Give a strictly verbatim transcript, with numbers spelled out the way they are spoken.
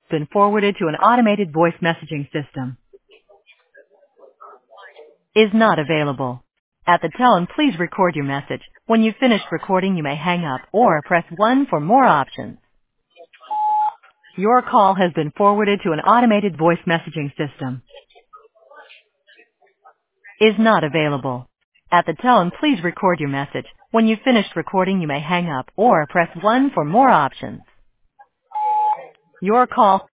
Been forwarded to an automated voice messaging system. Is not available. At the tone, please record your message. When you've finished recording, you may hang up or press one for more options. Your call has been forwarded to an automated voice messaging system. Is not available. At the tone, please record your message. When you've finished recording, you may hang up or press one for more options. Your call